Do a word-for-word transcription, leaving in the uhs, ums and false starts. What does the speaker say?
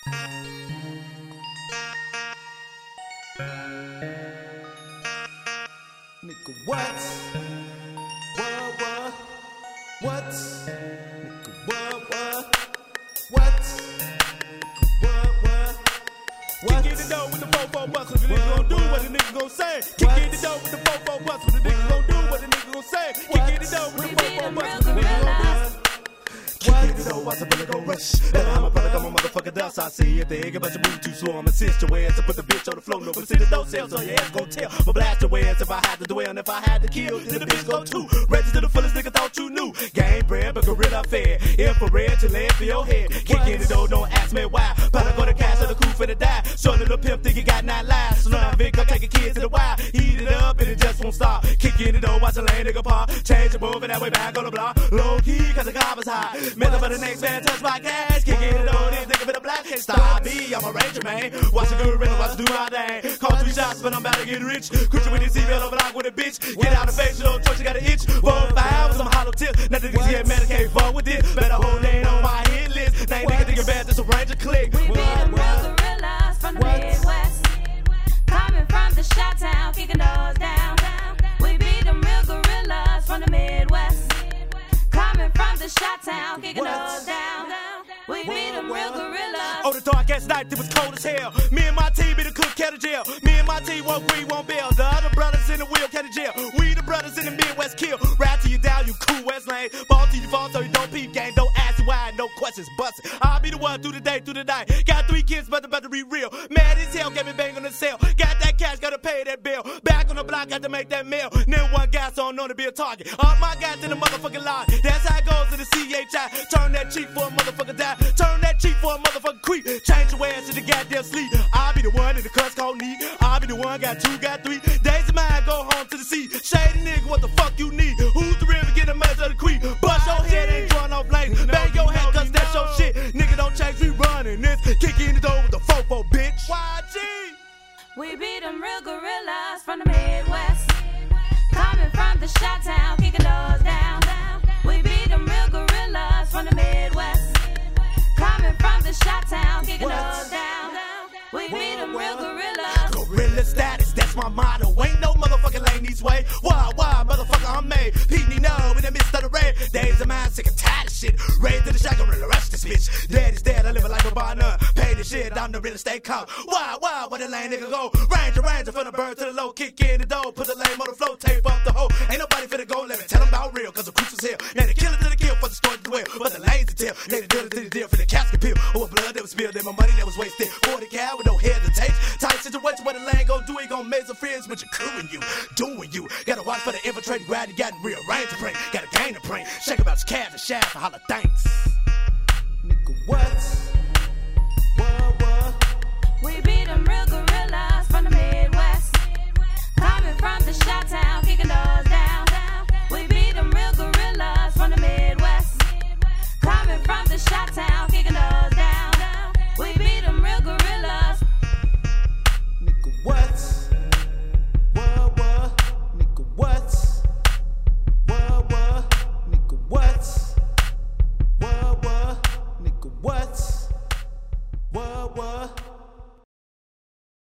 Nigga, what? What, what? What? Nigga, what, what? What? Nigga, what, what? What? Kick in the door with the fofo bus, what the nigga gon' do, what the nigga gon' say. Kick in the door with the fofo bus, what the nigga gon' do, what the nigga gon' say. Kick in the door with the fofo bus, what the nigga gon' do. What? Kick in the door, watch the bullet go rush. And I'm a product, I'm a motherfucker dust. I see if they ain't about to move too slow, I'ma assist your ass to put the bitch on the floor. No, but see the door sales, so your ass gon' tell. But blast your ass if I had to dwell, and if I had to kill, then the bitch go too. Register the fullest nigga thought you knew. Game bred, but gorilla fed. Infrared, your land for your head. Kick in the door, don't ask me why. But I go to cash, so the crew finna die. Show little pimp, think he got nine lives. So now Vic, come take a kid to the wild. Heat it up, and it just won't stop. Kick in the door, watch the lane nigga pop. Change the move, and that way back on the block. Low key, cause the car was high. Method for the next man, touch my gas. Kick in the door, this nigga for the black. Can't stop me, I'm a ranger, man. Watch the good rhythm, watch do my thing. Call three shots, but I'm about to get rich. Cruising with this email over block with a bitch. Get out of face, you know, choice, you got an itch. Four, five, some hollow tip. Now niggas get Medicaid, fuck with this. Better hold name on my hit list. Now nigga thinking bad, just a ranger click. We be them real gorillas from the Midwest. Coming from the Chi-Town, kicking doors down. We be them real gorillas from the Midwest. Coming from the Chi-Town, kicking doors down. We be them real gorillas. Oh, the dark ass night, it was cold as hell. Me and my team be the cook kettle jail. Me and my team won't agree, won't bail. The other brothers in the wheel kettle jail. We the brothers in the Midwest kill. Ride till you down, you cool West Lane. Ball till you fall, so you don't peep game. Don't ask you why, no questions, bust it. I'll be the one through the day, through the night. Got three kids, but about to be real. Mad as hell, get me bang on the cell. Got that cash, gotta pay that bill. Back on the block, got to make that mail. Then one guy, so I'm known to be a target. All my guys in the motherfucking line. That's how it goes in the C H I. Turn that cheek for a motherfucker die. Turn that cheek for a motherfucker creep. Change your ass to the goddamn sleep. I'll be the one in the cuss called need. I'll be the one, got two, got three. Days of mine, go home to the sea. Shady nigga, what the fuck you need? Who's the real get a measure of the creep? Bust your head, ain't drawing off lanes. Bang your head, cause that's your shit. Nigga, don't change, we running this. Kick in the door with the fofo, bitch. Y G. We be them real gorillas from the Midwest. Coming from the Chi-Town, kicking doors down. We be them real gorillas from the Midwest. Coming from the Chi-Town, kicking doors down. We be them real gorillas. Gorilla status, that's my motto. Ain't no motherfucking lane these way. Why, why, motherfucker, I'm made. Pete, no, in the midst of the rain. Days of mine, sick and tired of shit. Raised to the shot, gorilla, rush this bitch. Dead is dead, I live a life of none. Pay the shit, I'm the real estate cop. Why, why, where the lane nigga go? Ranger, ranger, from the bird to the low. Kick in the door, put the lane on the floor, tape up the hole. Ain't nobody finna go, let me tell them about real, cause the cruise is here. Man, they kill it to the kill for the story to dwell. But the lanes to tell, they the deal to the deal for the casket peel. Or blood that was spilled, and my money that was wasted. forty cal with no hesitation. Tight situation where the lane gon' do, he gon' make some friends with you, crewing you, doing you. Gotta watch for the infiltrating ground, you gotta rearrange the brain. Gotta gain the brain, shake about your calves and shafts and holler thanks.